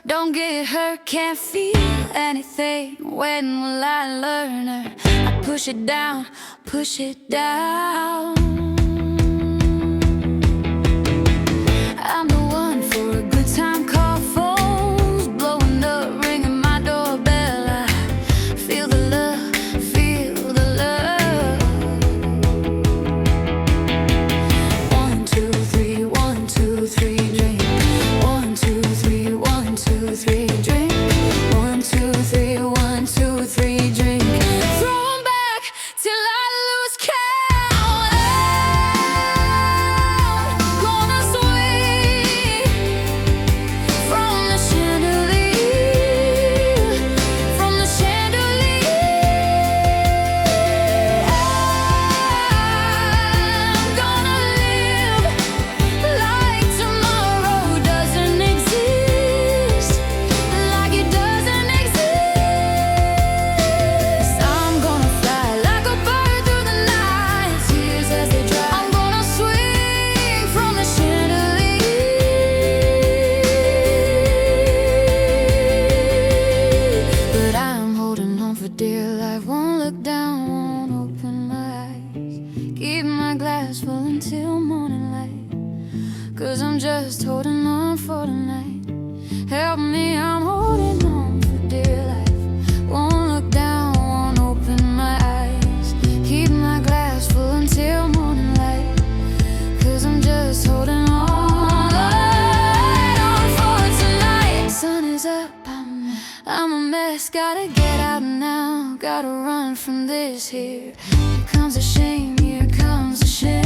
Don't get hurt, can't feel anything. When will I learn her? I push it down, push it down. I'm the one for a good time, call phones blowing up, ringing my doorbell. I feel the love, feel the love. 1, 2, 3, 1, 2, 3, drink. 1, 2, 3, 1, 2, 3, drink. 1, 2, 3, 1, 2, 3, drink. Throw 'em back till I lose count. I'm gonna swing from the chandelier, from the chandelier. I'm gonna live like tomorrow doesn't exist, like it doesn't exist. I'm gonna fly like a bird through the night, tears as they dry. I'm gonna swing from the chandelier, but I'm holding on for dear life. Won't look down, won't open my eyes. Keep my glass full until morning light, 'cause I'm just holding on for tonight. Help me, I'm holding on for dear life. Won't look down, won't open my eyes. Keep my glass full until morning light, 'cause I'm just holding on for tonight. Sun is up, I'm a mess. Gotta get out now, gotta run from this here. Here comes a shame, here comes a shame.